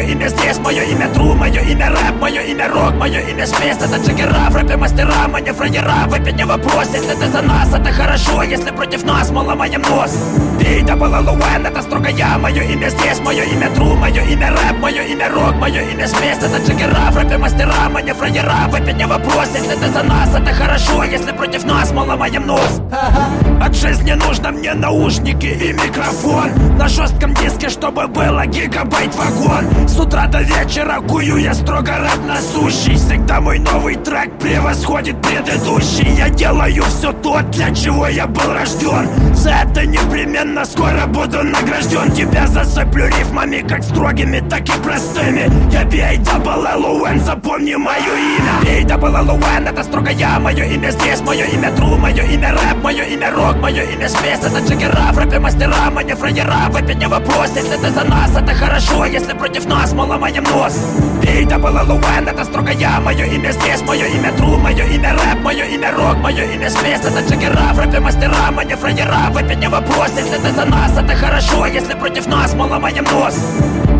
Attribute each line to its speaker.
Speaker 1: имя здесь, мое имя тру, мое имя рэп, мое имя рок, мое имя спец. Это джиггера, в рэпе мастера, мы не фраера. Выпить не вопрос, если ты за нас, это хорошо. Если против нас, мы ломаем нос. Бей, да была Луэн, это строго я. Мое имя здесь, мое имя тру, мое имя рэп, мое имя рок, мое имя спец. Это джиггера, в рэпе мастера, мы не фраера. Выпить не вопрос, если ты за нас, это хорошо. Если против нас, мы ломаем нос. От жизни нужно мне наушники и микрофон на жестком диске, чтобы было гигабайт вагон. С утра до вечера кую я строго рэп насущий. Всегда мой новый трек превосходит предыдущий. Я делаю все то, для чего я был рожден. За это непременно скоро буду награжден. Тебя засыплю рифмами, как строгими, так и простыми. Я B-A-L-L-O-N, запомни мое имя. B-A-L-L-O-N, это строго я. Мое имя здесь, мое имя тру, мое имя рэп, мое имя рок, мое имя спец. Это джиггера, в рэпе мастера, мы не фраера. Выпить не вопрос, если ты за нас, это хорошо. Если против нас, мы ломаем нос. B-A-L-L-O-N, это строго я. Мое имя здесь, мое имя тру, мое имя рэп, мое имя рок, мое имя спец. Это джиггера, в рэпе мастера, мы не фраера. Выпить не вопрос, если ты за нас, это хорошо. Если против нас, мы ломаем нос.